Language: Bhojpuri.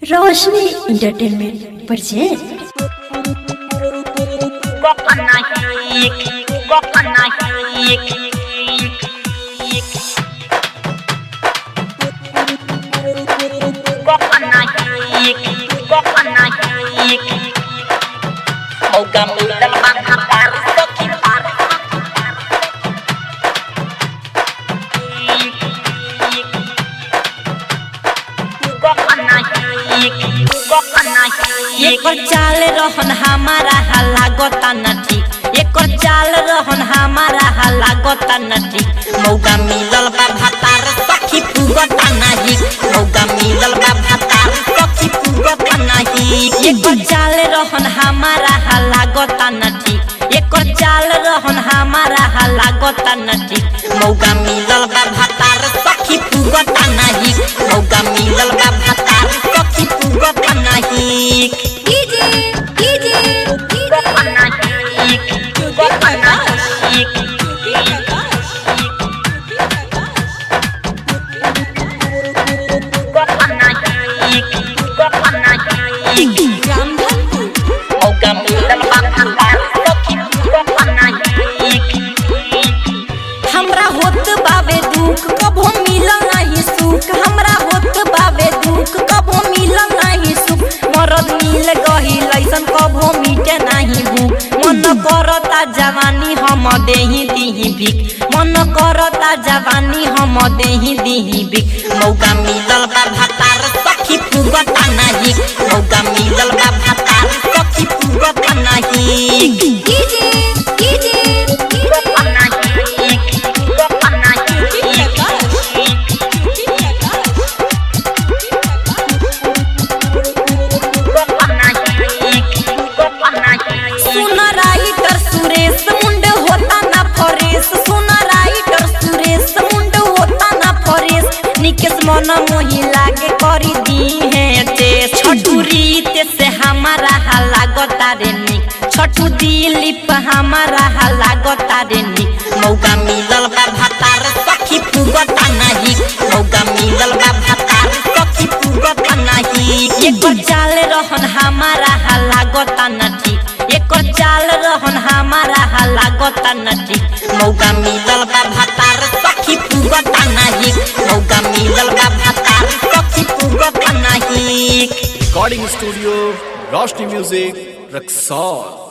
रोशनी एंटरटेनमेंट प्रेजेंट एकर चाल रहन हमारा लागता न ठीक। एकर चाल रहन हमारा लागता न ठीक। मौका मिलल बा भातार सखी पुगता नाही। मौका मिलल बा भातार सखी पुगता नाही। एकर चाल रहन हमारा लागता न ठीक। एकर चाल रहन हमारा लागता न ठीक। मौका मिलल बा भातार सखी पुगता नाही। मौका मिलल बा भातार सखी पुगता नाही। हमरा होत बाबे दुख कबो मिलल नहीं सुख। हमरा होत बाबे दुख कबो मिलल नहीं सुख। मरद मिल गहिल ऐसन कबो मिटे नहीं भूख। मन करता जवानी हम देही दीही भीख। मन करता जवानी हम देही दीही भीख। मौका मिलल बा भातार सखी पुगता नहीं। मौका मिलल बा भातार सखी पुगता नहीं। मन मोही लागे करी दी है ते छठू रीत से हमारा लागता रे निक। छठू दिलीप हमारा लागता रे निक। मौका मिलल बा भातार सखी पुगता नहीं। मौका मिलल बा भातार सखी पुगता नहीं। एकर चाल रहन हमारा लागता न ठीक। एकर चाल रहन हमारा लागता न ठीक। मौका मिलल बा भातार सखी पुगता नहीं। मौका मिलल बा भातार सखी पुगता नहीं। Recording studio Roshni music Raxaul.